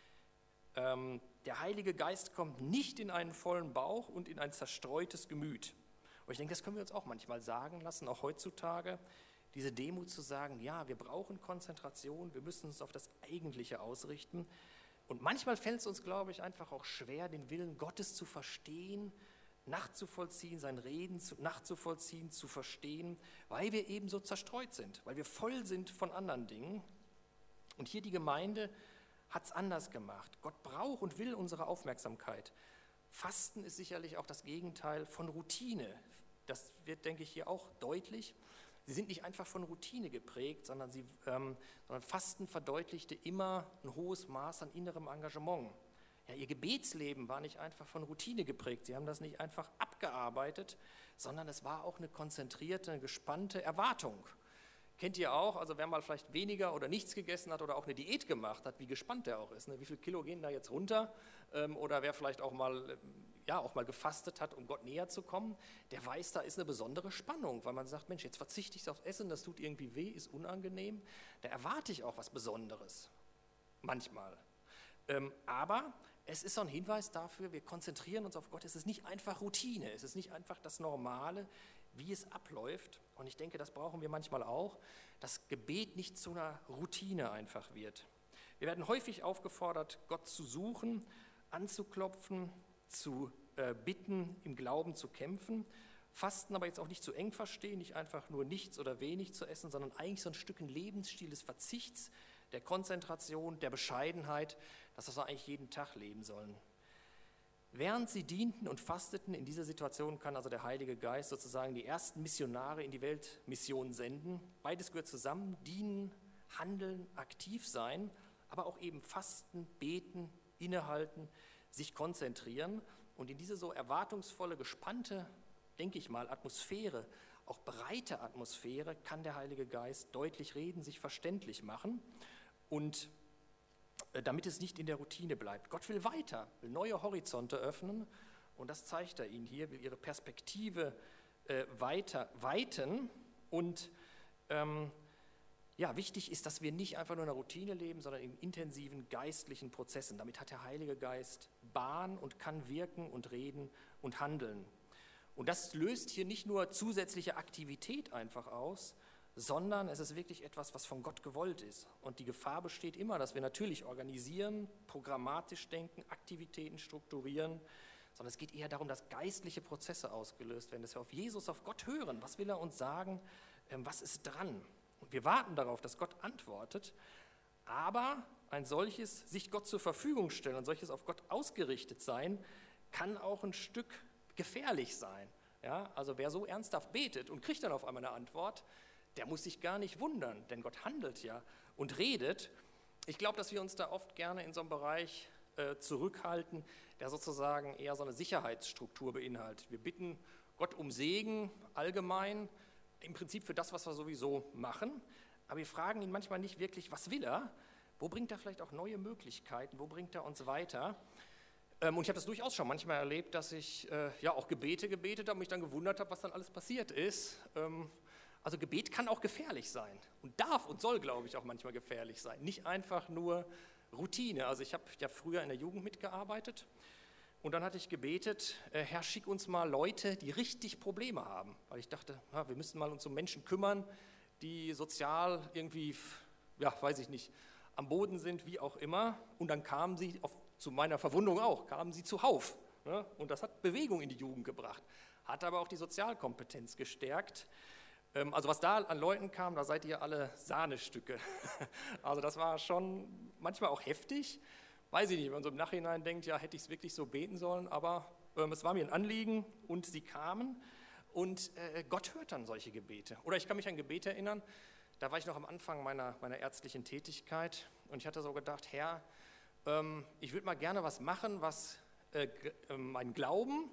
Speaker 1: Ähm, der Heilige Geist kommt nicht in einen vollen Bauch und in ein zerstreutes Gemüt. Und ich denke, das können wir uns auch manchmal sagen lassen, auch heutzutage, diese Demut zu sagen, ja, wir brauchen Konzentration, wir müssen uns auf das Eigentliche ausrichten. Und manchmal fällt es uns, glaube ich, einfach auch schwer, den Willen Gottes zu verstehen, nachzuvollziehen, sein Reden zu, nachzuvollziehen, zu verstehen, weil wir eben so zerstreut sind, weil wir voll sind von anderen Dingen. Und hier die Gemeinde hat es anders gemacht. Gott braucht und will unsere Aufmerksamkeit. Fasten ist sicherlich auch das Gegenteil von Routine. Das wird, denke ich, hier auch deutlich. Sie sind nicht einfach von Routine geprägt, sondern, sie, ähm, sondern Fasten verdeutlichte immer ein hohes Maß an innerem Engagement. Ja, ihr Gebetsleben war nicht einfach von Routine geprägt. Sie haben das nicht einfach abgearbeitet, sondern es war auch eine konzentrierte, eine gespannte Erwartung. Kennt ihr auch, also wer mal vielleicht weniger oder nichts gegessen hat oder auch eine Diät gemacht hat, wie gespannt der auch ist. Ne? Wie viel Kilo gehen da jetzt runter? Ähm, oder wer vielleicht auch mal, ja, auch mal gefastet hat, um Gott näher zu kommen, der weiß, da ist eine besondere Spannung, weil man sagt, Mensch, jetzt verzichte ich aufs Essen, das tut irgendwie weh, ist unangenehm. Da erwarte ich auch was Besonderes, manchmal. Ähm, aber es ist so ein Hinweis dafür, wir konzentrieren uns auf Gott. Es ist nicht einfach Routine, es ist nicht einfach das Normale, wie es abläuft. Und ich denke, das brauchen wir manchmal auch, dass Gebet nicht zu einer Routine einfach wird. Wir werden häufig aufgefordert, Gott zu suchen, anzuklopfen, zu äh, bitten, im Glauben zu kämpfen. Fasten aber jetzt auch nicht zu eng verstehen, nicht einfach nur nichts oder wenig zu essen, sondern eigentlich so ein Stück ein Lebensstil des Verzichts, der Konzentration, der Bescheidenheit, dass wir eigentlich jeden Tag leben sollen. Während sie dienten und fasteten, in dieser Situation kann also der Heilige Geist sozusagen die ersten Missionare in die Weltmission senden. Beides gehört zusammen, dienen, handeln, aktiv sein, aber auch eben fasten, beten, innehalten, sich konzentrieren. Und in diese so erwartungsvolle, gespannte, denke ich mal, Atmosphäre, auch breite Atmosphäre, kann der Heilige Geist deutlich reden, sich verständlich machen und damit es nicht in der Routine bleibt. Gott will weiter, will neue Horizonte öffnen und das zeigt er ihnen hier, will ihre Perspektive äh, weiter weiten und ähm, ja, wichtig ist, dass wir nicht einfach nur in der Routine leben, sondern in intensiven geistlichen Prozessen. Damit hat der Heilige Geist Bahn und kann wirken und reden und handeln. Und das löst hier nicht nur zusätzliche Aktivität einfach aus, sondern es ist wirklich etwas, was von Gott gewollt ist. Und die Gefahr besteht immer, dass wir natürlich organisieren, programmatisch denken, Aktivitäten strukturieren, sondern es geht eher darum, dass geistliche Prozesse ausgelöst werden, dass wir auf Jesus, auf Gott hören. Was will er uns sagen? Was ist dran? Und wir warten darauf, dass Gott antwortet, aber ein solches sich Gott zur Verfügung stellen, ein solches auf Gott ausgerichtet sein, kann auch ein Stück gefährlich sein. Ja, also wer so ernsthaft betet und kriegt dann auf einmal eine Antwort, der muss sich gar nicht wundern, denn Gott handelt ja und redet. Ich glaube, dass wir uns da oft gerne in so einem Bereich äh, zurückhalten, der sozusagen eher so eine Sicherheitsstruktur beinhaltet. Wir bitten Gott um Segen allgemein, im Prinzip für das, was wir sowieso machen, aber wir fragen ihn manchmal nicht wirklich, was will er? Wo bringt er vielleicht auch neue Möglichkeiten? Wo bringt er uns weiter? Und ich habe das durchaus schon manchmal erlebt, dass ich äh, ja auch Gebete gebetet habe und mich dann gewundert habe, was dann alles passiert ist. Ähm, also Gebet kann auch gefährlich sein und darf und soll, glaube ich, auch manchmal gefährlich sein. Nicht einfach nur Routine. Also ich habe ja früher in der Jugend mitgearbeitet und dann hatte ich gebetet, äh, Herr, schick uns mal Leute, die richtig Probleme haben. Weil ich dachte, ja, wir müssen mal uns um Menschen kümmern, die sozial irgendwie, ja, weiß ich nicht, am Boden sind, wie auch immer. Und dann kamen sie auf zu meiner Verwunderung auch, kamen sie zuhauf. Ne? Und das hat Bewegung in die Jugend gebracht, hat aber auch die Sozialkompetenz gestärkt. Ähm, also was da an Leuten kam, da seid ihr alle Sahnestücke. Also das war schon manchmal auch heftig. Weiß ich nicht, wenn man so im Nachhinein denkt, ja, hätte ich es wirklich so beten sollen, aber ähm, es war mir ein Anliegen und sie kamen und äh, Gott hört dann solche Gebete. Oder ich kann mich an Gebete erinnern, da war ich noch am Anfang meiner, meiner ärztlichen Tätigkeit und ich hatte so gedacht, Herr, ich würde mal gerne was machen, was äh, meinen Glauben,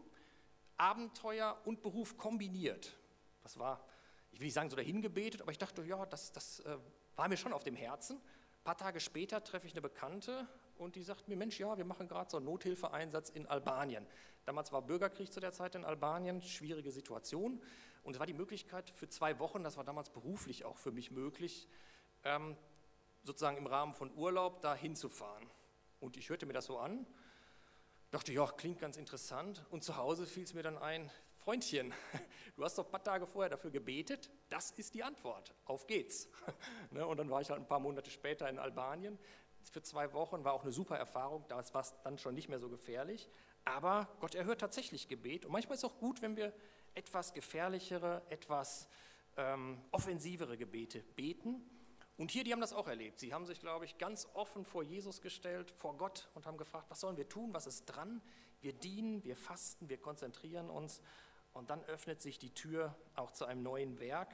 Speaker 1: Abenteuer und Beruf kombiniert. Das war, ich will nicht sagen so dahingebetet, aber ich dachte, ja, das, das äh, war mir schon auf dem Herzen. Ein paar Tage später treffe ich eine Bekannte und die sagt mir, Mensch, ja, wir machen gerade so einen Nothilfeeinsatz in Albanien. Damals war Bürgerkrieg zu der Zeit in Albanien, schwierige Situation. Und es war die Möglichkeit für zwei Wochen, das war damals beruflich auch für mich möglich, ähm, sozusagen im Rahmen von Urlaub da hinzufahren. Und ich hörte mir das so an, dachte, ja, klingt ganz interessant. Und zu Hause fiel es mir dann ein, Freundchen, du hast doch ein paar Tage vorher dafür gebetet, das ist die Antwort, auf geht's. Und dann war ich halt ein paar Monate später in Albanien. Für zwei Wochen war auch eine super Erfahrung, da war es dann schon nicht mehr so gefährlich. Aber Gott erhört tatsächlich Gebet. Und manchmal ist es auch gut, wenn wir etwas gefährlichere, etwas ähm, offensivere Gebete beten. Und hier, die haben das auch erlebt. Sie haben sich, glaube ich, ganz offen vor Jesus gestellt, vor Gott und haben gefragt, was sollen wir tun, was ist dran? Wir dienen, wir fasten, wir konzentrieren uns und dann öffnet sich die Tür auch zu einem neuen Werk,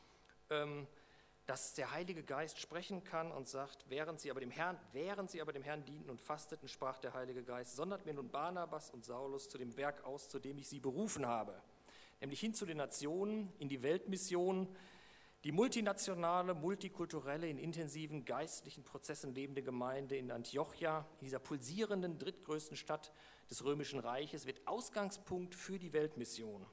Speaker 1: ähm, dass der Heilige Geist sprechen kann und sagt, während sie aber dem Herrn, während sie aber dem Herrn dienten und fasteten, sprach der Heilige Geist, sondert mir nun Barnabas und Saulus zu dem Werk aus, zu dem ich sie berufen habe, nämlich hin zu den Nationen, in die Weltmission, die multinationale, multikulturelle, in intensiven geistlichen Prozessen lebende Gemeinde in Antiochia, in dieser pulsierenden drittgrößten Stadt des Römischen Reiches, wird Ausgangspunkt für die Weltmission.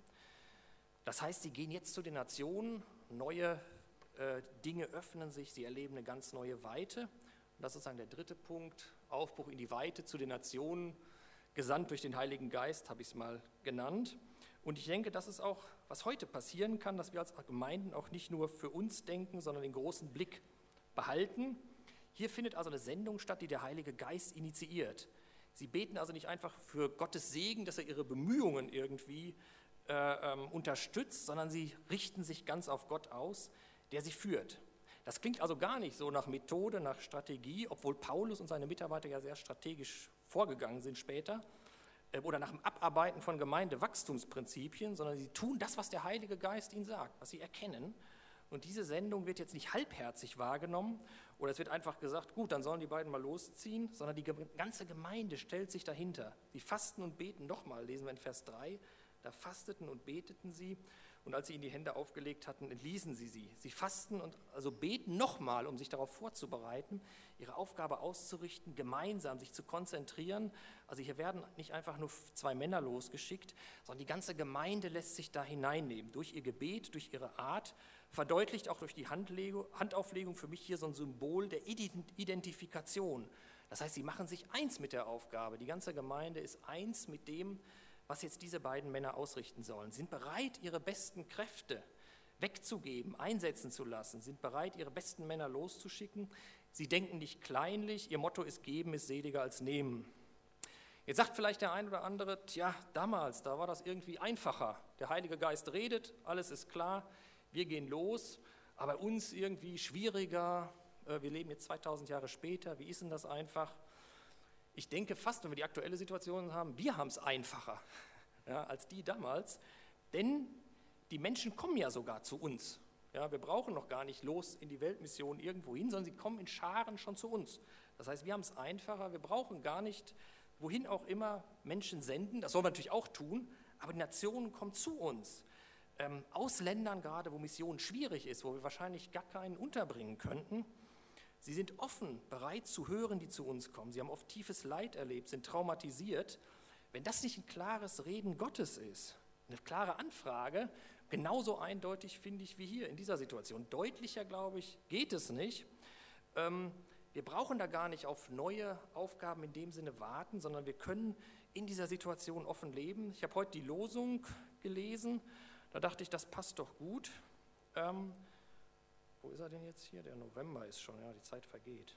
Speaker 1: Das heißt, sie gehen jetzt zu den Nationen, neue äh, Dinge öffnen sich, sie erleben eine ganz neue Weite. Und das ist sozusagen der dritte Punkt, Aufbruch in die Weite zu den Nationen, gesandt durch den Heiligen Geist, habe ich es mal genannt. Und ich denke, das ist auch, was heute passieren kann, dass wir als Gemeinden auch nicht nur für uns denken, sondern den großen Blick behalten. Hier findet also eine Sendung statt, die der Heilige Geist initiiert. Sie beten also nicht einfach für Gottes Segen, dass er ihre Bemühungen irgendwie äh, ähm, unterstützt, sondern sie richten sich ganz auf Gott aus, der sie führt. Das klingt also gar nicht so nach Methode, nach Strategie, obwohl Paulus und seine Mitarbeiter ja sehr strategisch vorgegangen sind später, oder nach dem Abarbeiten von Gemeindewachstumsprinzipien, sondern sie tun das, was der Heilige Geist ihnen sagt, was sie erkennen. Und diese Sendung wird jetzt nicht halbherzig wahrgenommen oder es wird einfach gesagt, gut, dann sollen die beiden mal losziehen, sondern die ganze Gemeinde stellt sich dahinter. Sie fasten und beten nochmal, lesen wir in Vers drei, da fasteten und beteten sie und als sie ihnen die Hände aufgelegt hatten, entließen sie sie. Sie fasten und also beten nochmal, um sich darauf vorzubereiten, ihre Aufgabe auszurichten, gemeinsam sich zu konzentrieren. Also hier werden nicht einfach nur zwei Männer losgeschickt, sondern die ganze Gemeinde lässt sich da hineinnehmen. Durch ihr Gebet, durch ihre Art, verdeutlicht auch durch die Handauflegung für mich hier so ein Symbol der Identifikation. Das heißt, sie machen sich eins mit der Aufgabe. Die ganze Gemeinde ist eins mit dem, was jetzt diese beiden Männer ausrichten sollen, sind bereit, ihre besten Kräfte wegzugeben, einsetzen zu lassen, sind bereit, ihre besten Männer loszuschicken. Sie denken nicht kleinlich, ihr Motto ist geben, ist seliger als nehmen. Jetzt sagt vielleicht der ein oder andere, tja, damals, da war das irgendwie einfacher. Der Heilige Geist redet, alles ist klar, wir gehen los, aber uns irgendwie schwieriger, Wir leben jetzt zweitausend Jahre später. Wie ist denn das einfach? Ich denke fast, wenn wir die aktuelle Situation haben, wir haben es einfacher, ja, als die damals. Denn die Menschen kommen ja sogar zu uns. Ja, wir brauchen noch gar nicht los in die Weltmission irgendwo hin, sondern sie kommen in Scharen schon zu uns. Das heißt, wir haben es einfacher. Wir brauchen gar nicht, wohin auch immer, Menschen senden. Das sollen wir natürlich auch tun. Aber die Nationen kommen zu uns. Ähm, aus Ländern gerade, wo Mission schwierig ist, wo wir wahrscheinlich gar keinen unterbringen könnten. Sie sind offen, bereit zu hören, die zu uns kommen. Sie haben oft tiefes Leid erlebt, sind traumatisiert. Wenn das nicht ein klares Reden Gottes ist, eine klare Anfrage, genauso eindeutig finde ich wie hier in dieser Situation. Deutlicher, glaube ich, geht es nicht. Ähm, wir brauchen da gar nicht auf neue Aufgaben in dem Sinne warten, sondern wir können in dieser Situation offen leben. Ich habe heute die Losung gelesen, da dachte ich, das passt doch gut. Ähm, wo ist er denn jetzt hier? Der November ist schon, ja, die Zeit vergeht.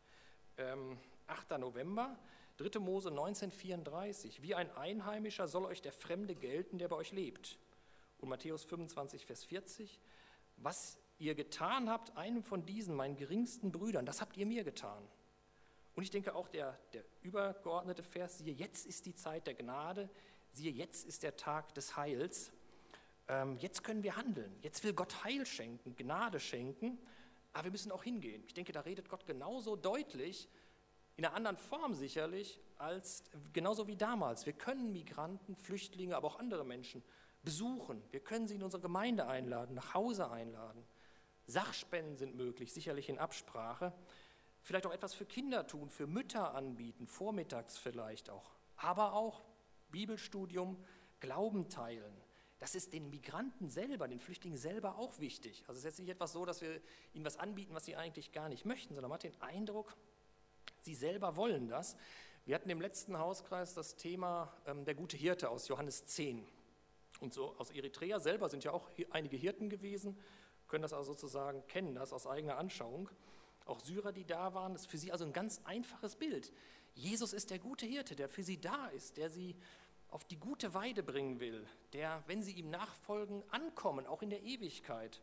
Speaker 1: Ähm, achter November, dritter Mose neunzehn vierunddreißig. Wie ein Einheimischer soll euch der Fremde gelten, der bei euch lebt. Und Matthäus fünfundzwanzig, Vers vierzig. Was ihr getan habt, einem von diesen, meinen geringsten Brüdern, das habt ihr mir getan. Und ich denke auch der, der übergeordnete Vers, siehe, jetzt ist die Zeit der Gnade, siehe, jetzt ist der Tag des Heils. Ähm, jetzt können wir handeln, jetzt will Gott Heil schenken, Gnade schenken, aber wir müssen auch hingehen. Ich denke, da redet Gott genauso deutlich, in einer anderen Form sicherlich, als genauso wie damals. Wir können Migranten, Flüchtlinge, aber auch andere Menschen besuchen. Wir können sie in unsere Gemeinde einladen, nach Hause einladen. Sachspenden sind möglich, sicherlich in Absprache. Vielleicht auch etwas für Kinder tun, für Mütter anbieten, vormittags vielleicht auch. Aber auch Bibelstudium, Glauben teilen. Das ist den Migranten selber, den Flüchtlingen selber auch wichtig. Also es ist jetzt nicht etwas so, dass wir ihnen was anbieten, was sie eigentlich gar nicht möchten, sondern man hat den Eindruck, sie selber wollen das. Wir hatten im letzten Hauskreis das Thema ähm, der gute Hirte aus Johannes zehn. Und so aus Eritrea selber sind ja auch einige Hirten gewesen, können das also sozusagen kennen, das aus eigener Anschauung. Auch Syrer, die da waren, das ist für sie also ein ganz einfaches Bild. Jesus ist der gute Hirte, der für sie da ist, der sie auf die gute Weide bringen will, der, wenn sie ihm nachfolgen, ankommen, auch in der Ewigkeit.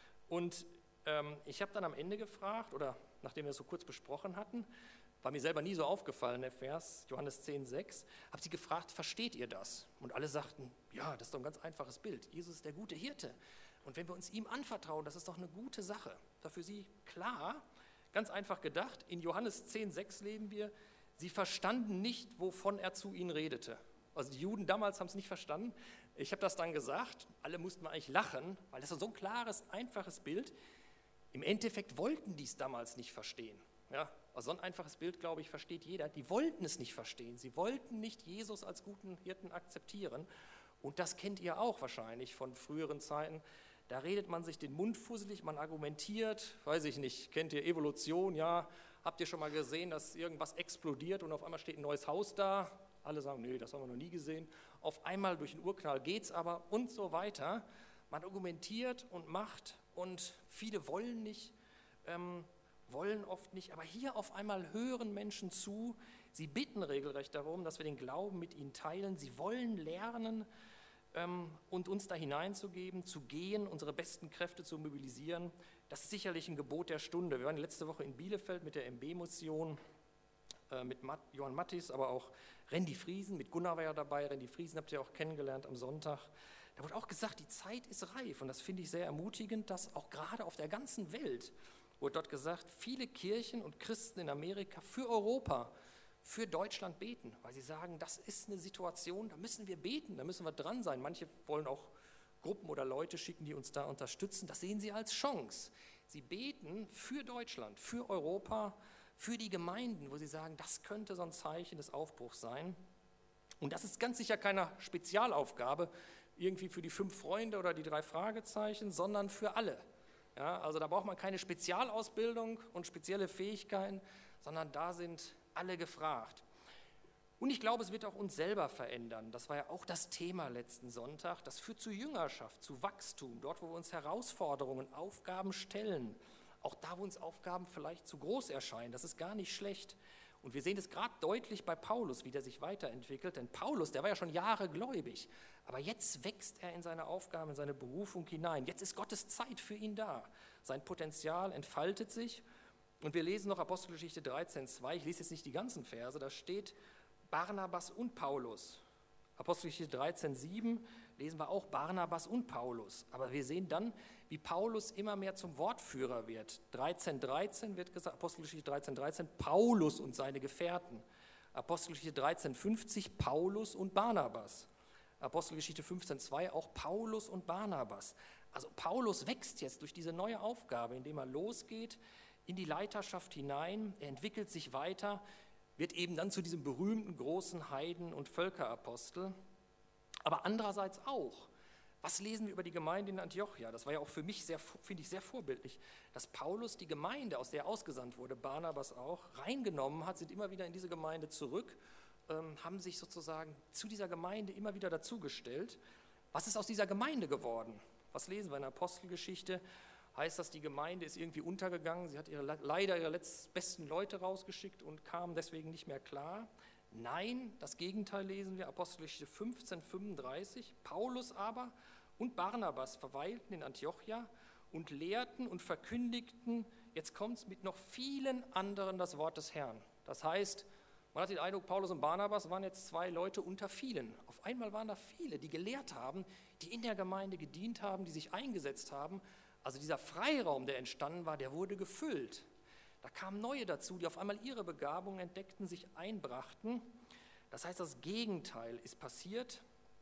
Speaker 1: Und ähm, ich habe dann am Ende gefragt, oder nachdem wir es so kurz besprochen hatten, war mir selber nie so aufgefallen, der Vers, Johannes zehn, sechs, habe sie gefragt, versteht ihr das? Und alle sagten, ja, das ist doch ein ganz einfaches Bild. Jesus ist der gute Hirte. Und wenn wir uns ihm anvertrauen, das ist doch eine gute Sache. Das war für sie klar, ganz einfach gedacht. In Johannes zehn, sechs lesen wir, sie verstanden nicht, wovon er zu ihnen redete. Also die Juden damals haben es nicht verstanden. Ich habe das dann gesagt, alle mussten eigentlich lachen, weil das ist so ein klares, einfaches Bild. Im Endeffekt wollten die es damals nicht verstehen. Ja, also so ein einfaches Bild, glaube ich, versteht jeder. Die wollten es nicht verstehen. Sie wollten nicht Jesus als guten Hirten akzeptieren. Und das kennt ihr auch wahrscheinlich von früheren Zeiten. Da redet man sich den Mund fusselig, man argumentiert, weiß ich nicht, kennt ihr Evolution, ja, habt ihr schon mal gesehen, dass irgendwas explodiert und auf einmal steht ein neues Haus da? Alle sagen, nee, das haben wir noch nie gesehen. Auf einmal durch den Urknall geht's aber und so weiter. Man argumentiert und macht und viele wollen nicht, ähm, wollen oft nicht, aber hier auf einmal hören Menschen zu, sie bitten regelrecht darum, dass wir den Glauben mit ihnen teilen, sie wollen lernen ähm, und uns da hineinzugeben, zu gehen, unsere besten Kräfte zu mobilisieren. Das ist sicherlich ein Gebot der Stunde. Wir waren letzte Woche in Bielefeld mit der M B-Motion, äh, mit Matt, Johann Mattis, aber auch Randy Friesen, mit Gunnar war ja dabei, Randy Friesen habt ihr auch kennengelernt am Sonntag. Da wurde auch gesagt, die Zeit ist reif und das finde ich sehr ermutigend, dass auch gerade auf der ganzen Welt, wurde dort gesagt, viele Kirchen und Christen in Amerika für Europa, für Deutschland beten, weil sie sagen, das ist eine Situation, da müssen wir beten, da müssen wir dran sein. Manche wollen auch Gruppen oder Leute schicken, die uns da unterstützen. Das sehen sie als Chance. Sie beten für Deutschland, für Europa, für die Gemeinden, wo sie sagen, das könnte so ein Zeichen des Aufbruchs sein. Und das ist ganz sicher keine Spezialaufgabe, irgendwie für die fünf Freunde oder die drei Fragezeichen, sondern für alle. Ja, also da braucht man keine Spezialausbildung und spezielle Fähigkeiten, sondern da sind alle gefragt. Und ich glaube, es wird auch uns selber verändern. Das war ja auch das Thema letzten Sonntag. Das führt zu Jüngerschaft, zu Wachstum, dort, wo wir uns Herausforderungen, Aufgaben stellen. Auch da, wo uns Aufgaben vielleicht zu groß erscheinen. Das ist gar nicht schlecht. Und wir sehen es gerade deutlich bei Paulus, wie der sich weiterentwickelt. Denn Paulus, der war ja schon Jahre gläubig. Aber jetzt wächst er in seine Aufgaben, in seine Berufung hinein. Jetzt ist Gottes Zeit für ihn da. Sein Potenzial entfaltet sich. Und wir lesen noch Apostelgeschichte dreizehn, zwei, ich lese jetzt nicht die ganzen Verse, da steht Barnabas und Paulus. Apostelgeschichte dreizehn, sieben lesen wir auch Barnabas und Paulus. Aber wir sehen dann, wie Paulus immer mehr zum Wortführer wird. dreizehn, dreizehn wird gesagt, Apostelgeschichte dreizehn, dreizehn, Paulus und seine Gefährten. Apostelgeschichte dreizehn, fünfzig, Paulus und Barnabas. Apostelgeschichte fünfzehn, zwei, auch Paulus und Barnabas. Also Paulus wächst jetzt durch diese neue Aufgabe, indem er losgeht in die Leiterschaft hinein, er entwickelt sich weiter, wird eben dann zu diesem berühmten großen Heiden- und Völkerapostel. Aber andererseits auch, was lesen wir über die Gemeinde in Antiochia? Das war ja auch für mich, sehr, finde ich, sehr vorbildlich, dass Paulus die Gemeinde, aus der er ausgesandt wurde, Barnabas auch, reingenommen hat, sind immer wieder in diese Gemeinde zurück, ähm, haben sich sozusagen zu dieser Gemeinde immer wieder dazugestellt. Was ist aus dieser Gemeinde geworden? Was lesen wir in der Apostelgeschichte? Heißt das, die Gemeinde ist irgendwie untergegangen, sie hat ihre, leider ihre letzten, besten Leute rausgeschickt und kam deswegen nicht mehr klar? Nein, das Gegenteil lesen wir, Apostelgeschichte fünfzehn, fünfunddreißig. Paulus aber und Barnabas verweilten in Antiochia und lehrten und verkündigten, jetzt kommt es, mit noch vielen anderen das Wort des Herrn. Das heißt, man hat den Eindruck, Paulus und Barnabas waren jetzt zwei Leute unter vielen. Auf einmal waren da viele, die gelehrt haben, die in der Gemeinde gedient haben, die sich eingesetzt haben. Also dieser Freiraum, der entstanden war, der wurde gefüllt. Da kamen neue dazu, die auf einmal ihre Begabungen entdeckten, sich einbrachten. Das heißt, das Gegenteil ist passiert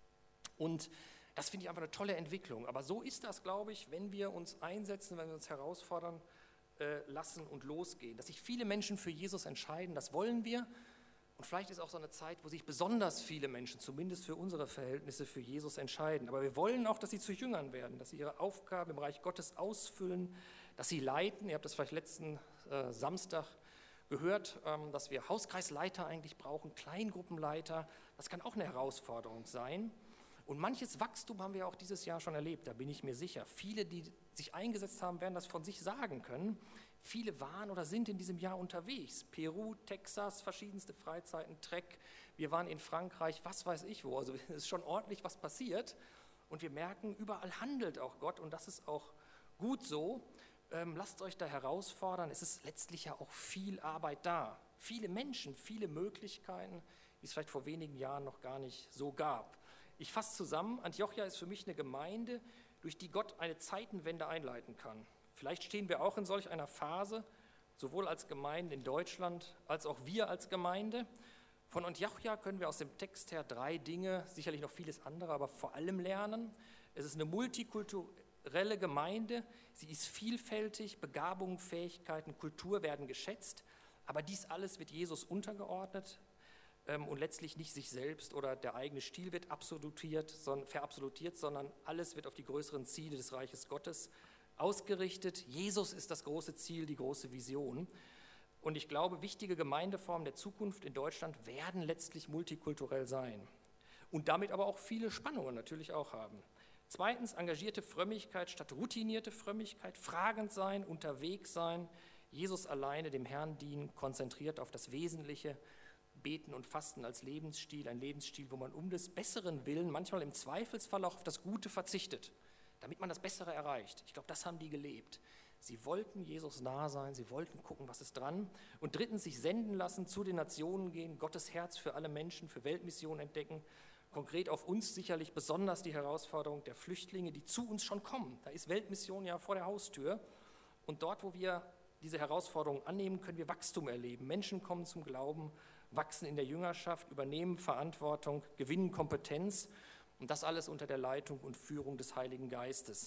Speaker 1: und das finde ich einfach eine tolle Entwicklung. Aber so ist das, glaube ich, wenn wir uns einsetzen, wenn wir uns herausfordern äh, lassen und losgehen. Dass sich viele Menschen für Jesus entscheiden, das wollen wir. Und vielleicht ist auch so eine Zeit, wo sich besonders viele Menschen, zumindest für unsere Verhältnisse, für Jesus entscheiden. Aber wir wollen auch, dass sie zu Jüngern werden, dass sie ihre Aufgabe im Reich Gottes ausfüllen, dass sie leiten. Ihr habt das vielleicht letzten äh, Samstag gehört, ähm, dass wir Hauskreisleiter eigentlich brauchen, Kleingruppenleiter. Das kann auch eine Herausforderung sein. Und manches Wachstum haben wir auch dieses Jahr schon erlebt, da bin ich mir sicher. Viele, die sich eingesetzt haben, werden das von sich sagen können. Viele waren oder sind in diesem Jahr unterwegs. Peru, Texas, verschiedenste Freizeiten, Trek. Wir waren in Frankreich, was weiß ich wo. Also es ist schon ordentlich was passiert. Und wir merken, überall handelt auch Gott und das ist auch gut so. Ähm, lasst euch da herausfordern. Es ist letztlich ja auch viel Arbeit da. Viele Menschen, viele Möglichkeiten, die es vielleicht vor wenigen Jahren noch gar nicht so gab. Ich fasse zusammen, Antiochia ist für mich eine Gemeinde, durch die Gott eine Zeitenwende einleiten kann. Vielleicht stehen wir auch in solch einer Phase, sowohl als Gemeinde in Deutschland, als auch wir als Gemeinde. Von Antiochia können wir aus dem Text her drei Dinge, sicherlich noch vieles andere, aber vor allem lernen. Es ist eine multikulturelle Gemeinde, sie ist vielfältig, Begabungen, Fähigkeiten, Kultur werden geschätzt, aber dies alles wird Jesus untergeordnet. Und letztlich nicht sich selbst oder der eigene Stil wird absolutiert, sondern, verabsolutiert, sondern alles wird auf die größeren Ziele des Reiches Gottes ausgerichtet. Jesus ist das große Ziel, die große Vision. Und ich glaube, wichtige Gemeindeformen der Zukunft in Deutschland werden letztlich multikulturell sein und damit aber auch viele Spannungen natürlich auch haben. Zweitens, engagierte Frömmigkeit statt routinierte Frömmigkeit, fragend sein, unterwegs sein, Jesus alleine dem Herrn dienen, konzentriert auf das Wesentliche, Beten und Fasten als Lebensstil, ein Lebensstil, wo man um des Besseren willen manchmal im Zweifelsfall auch auf das Gute verzichtet, damit man das Bessere erreicht. Ich glaube, das haben die gelebt. Sie wollten Jesus nah sein, sie wollten gucken, was ist dran. Und drittens, sich senden lassen, zu den Nationen gehen, Gottes Herz für alle Menschen, für Weltmission entdecken. Konkret auf uns sicherlich besonders die Herausforderung der Flüchtlinge, die zu uns schon kommen. Da ist Weltmission ja vor der Haustür. Und dort, wo wir diese Herausforderung annehmen, können wir Wachstum erleben. Menschen kommen zum Glauben, wachsen in der Jüngerschaft, übernehmen Verantwortung, gewinnen Kompetenz und das alles unter der Leitung und Führung des Heiligen Geistes.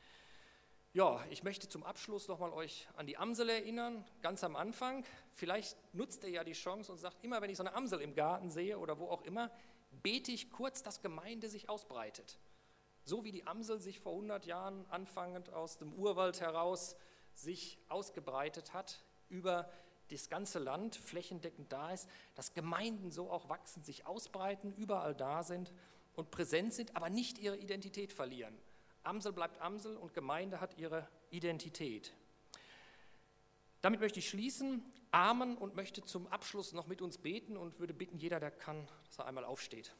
Speaker 1: Ja, ich möchte zum Abschluss nochmal euch an die Amsel erinnern, ganz am Anfang. Vielleicht nutzt ihr ja die Chance und sagt, immer wenn ich so eine Amsel im Garten sehe oder wo auch immer, bete ich kurz, dass Gemeinde sich ausbreitet. So wie die Amsel sich vor hundert Jahren anfangend aus dem Urwald heraus sich ausgebreitet hat über das ganze Land flächendeckend da ist, dass Gemeinden so auch wachsen, sich ausbreiten, überall da sind und präsent sind, aber nicht ihre Identität verlieren. Amsel bleibt Amsel und Gemeinde hat ihre Identität. Damit möchte ich schließen, Amen, und möchte zum Abschluss noch mit uns beten und würde bitten, jeder, der kann, dass er einmal aufsteht.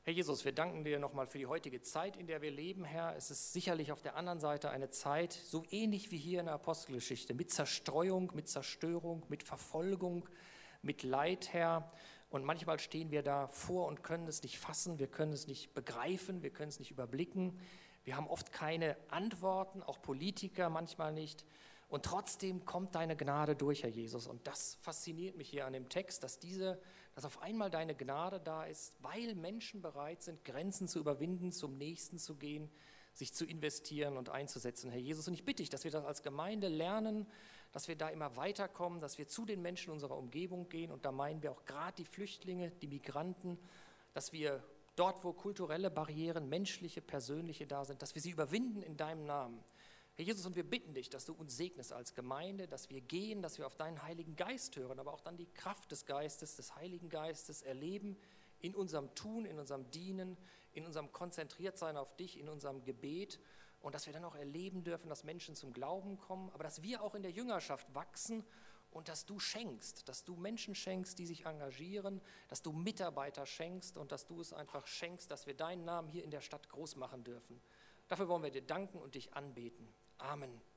Speaker 1: Herr Jesus, wir danken dir nochmal für die heutige Zeit, in der wir leben, Herr. Es ist sicherlich auf der anderen Seite eine Zeit, so ähnlich wie hier in der Apostelgeschichte, mit Zerstreuung, mit Zerstörung, mit Verfolgung, mit Leid, Herr. Und manchmal stehen wir da vor und können es nicht fassen, wir können es nicht begreifen, wir können es nicht überblicken. Wir haben oft keine Antworten, auch Politiker manchmal nicht. Und trotzdem kommt deine Gnade durch, Herr Jesus. Und das fasziniert mich hier an dem Text, dass diese, dass auf einmal deine Gnade da ist, weil Menschen bereit sind, Grenzen zu überwinden, zum Nächsten zu gehen, sich zu investieren und einzusetzen, Herr Jesus. Und ich bitte dich, dass wir das als Gemeinde lernen, dass wir da immer weiterkommen, dass wir zu den Menschen unserer Umgebung gehen. Und da meinen wir auch gerade die Flüchtlinge, die Migranten, dass wir dort, wo kulturelle Barrieren, menschliche, persönliche da sind, dass wir sie überwinden in deinem Namen. Herr Jesus, und wir bitten dich, dass du uns segnest als Gemeinde, dass wir gehen, dass wir auf deinen Heiligen Geist hören, aber auch dann die Kraft des Geistes, des Heiligen Geistes erleben in unserem Tun, in unserem Dienen, in unserem Konzentriertsein auf dich, in unserem Gebet und dass wir dann auch erleben dürfen, dass Menschen zum Glauben kommen, aber dass wir auch in der Jüngerschaft wachsen und dass du schenkst, dass du Menschen schenkst, die sich engagieren, dass du Mitarbeiter schenkst und dass du es einfach schenkst, dass wir deinen Namen hier in der Stadt groß machen dürfen. Dafür wollen wir dir danken und dich anbeten. Amen.